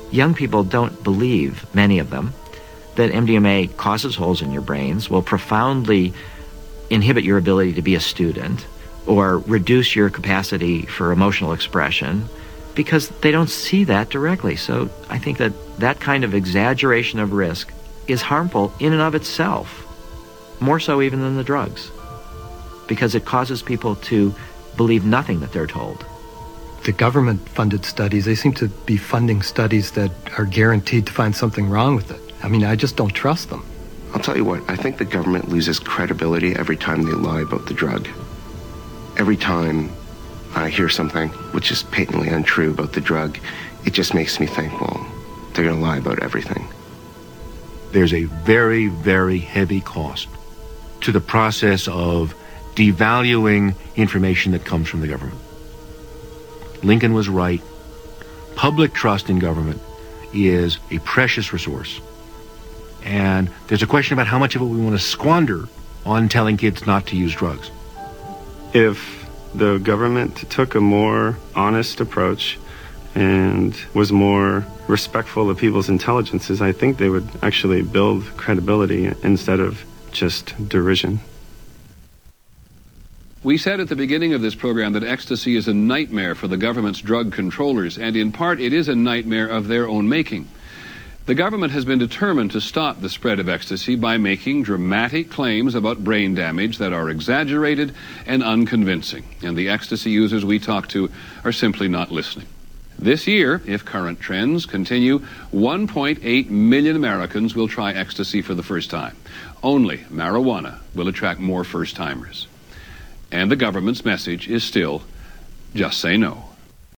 Young people don't believe, many of them, that MDMA causes holes in your brains, will profoundly inhibit your ability to be a student, or reduce your capacity for emotional expression, because they don't see that directly. So I think that that kind of exaggeration of risk is harmful in and of itself, more so even than the drugs, because it causes people to believe nothing that they're told. The government-funded studies, they seem to be funding studies that are guaranteed to find something wrong with it. I mean, I just don't trust them. I'll tell you what, I think the government loses credibility every time they lie about the drug. Every time I hear something which is patently untrue about the drug, it just makes me think, well, they're going to lie about everything. There's a very, very heavy cost to the process of devaluing information that comes from the government. Lincoln was right. Public trust in government is a precious resource. And there's a question about how much of it we want to squander on telling kids not to use drugs. If the government took a more honest approach and was more respectful of people's intelligences, I think they would actually build credibility instead of just derision. We said at the beginning of this program that ecstasy is a nightmare for the government's drug controllers, and in part it is a nightmare of their own making. The government has been determined to stop the spread of ecstasy by making dramatic claims about brain damage that are exaggerated and unconvincing, and the ecstasy users we talk to are simply not listening. This year, if current trends continue, 1.8 million Americans will try ecstasy for the first time. Only marijuana will attract more first-timers. And the government's message is still, just say no.